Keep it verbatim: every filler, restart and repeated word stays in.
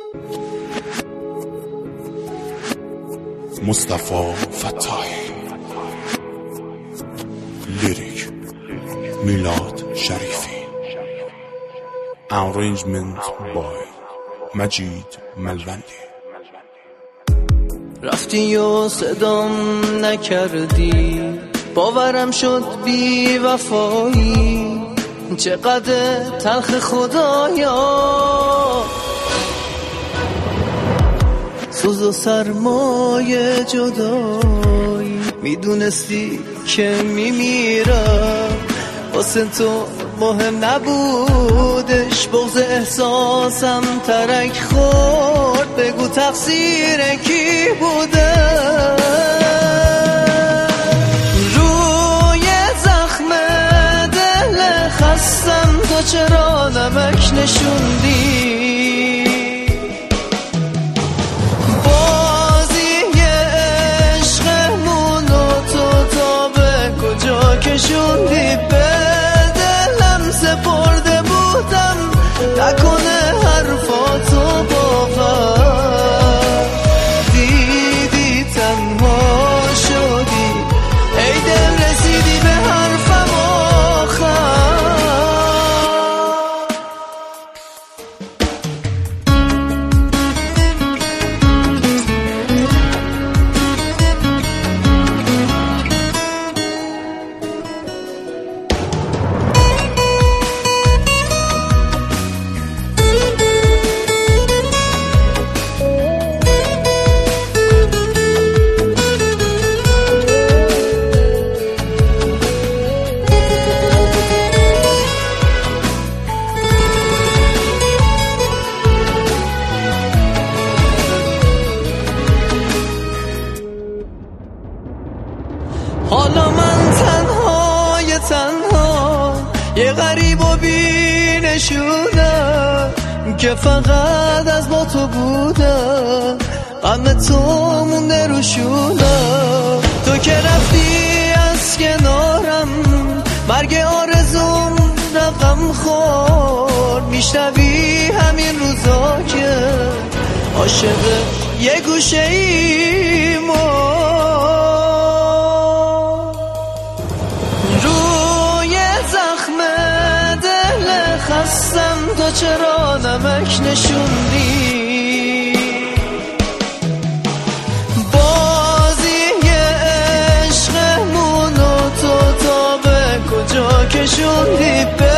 مصطفی فتاحی. لیریک میلاد شریفی. Arrangement by مجید ملوندی. رفتی و صدام نکردی، باورم شد بی وفایی. چقدر تلخ خدایا، سوز و سرمایه جدایی. میدونستی که میمیرم، واسه تو مهم نبودش. بغض احساسم ترک خورد، بگو تقصیر کی بوده؟ روی زخم دل خستم تو چرا نمک نشوندی؟ بازی عشقمونو تو تا به کجا کشوندی؟ به دلم سپرده بودم، نکنه حرفاتو باور دیدی تنها شدی. ای دل رسیدی به حرفم آخر. حالا من تنهای تنها، یه غریب و بی نشونم که فقط از با تو بودم. غم تو مونده رو شونم، تو که رفتی از کنارم. مرگ آرزوم رقم خورد، میشنوی همین روزا که عاشق یه گوشه ای ما. خستم تو چرا نمک نشوندی؟ بازی عشقمونو تو تا به کجا کشوندی؟